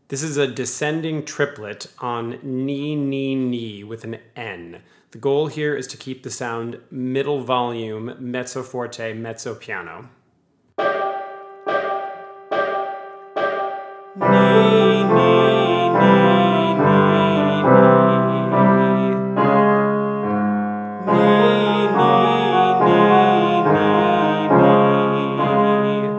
This is a descending triplet on ni, ni, ni with an N. The goal here is to keep the sound middle volume, mezzo forte, mezzo piano. Ni, ni, ni, ni, ni. Ni, ni, ni, ni, ni.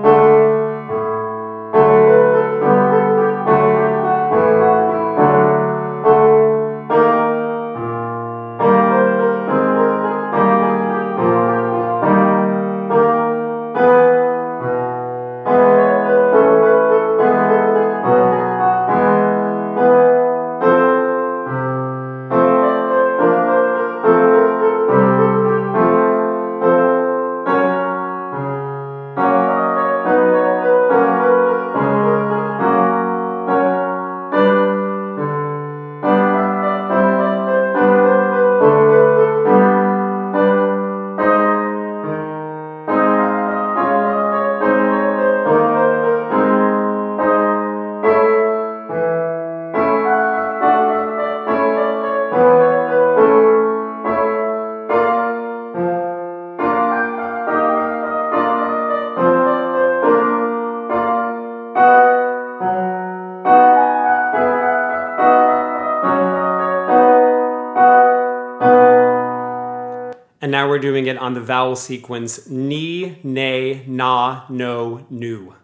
And now we're doing it on the vowel sequence ni, ne, na, no, nu.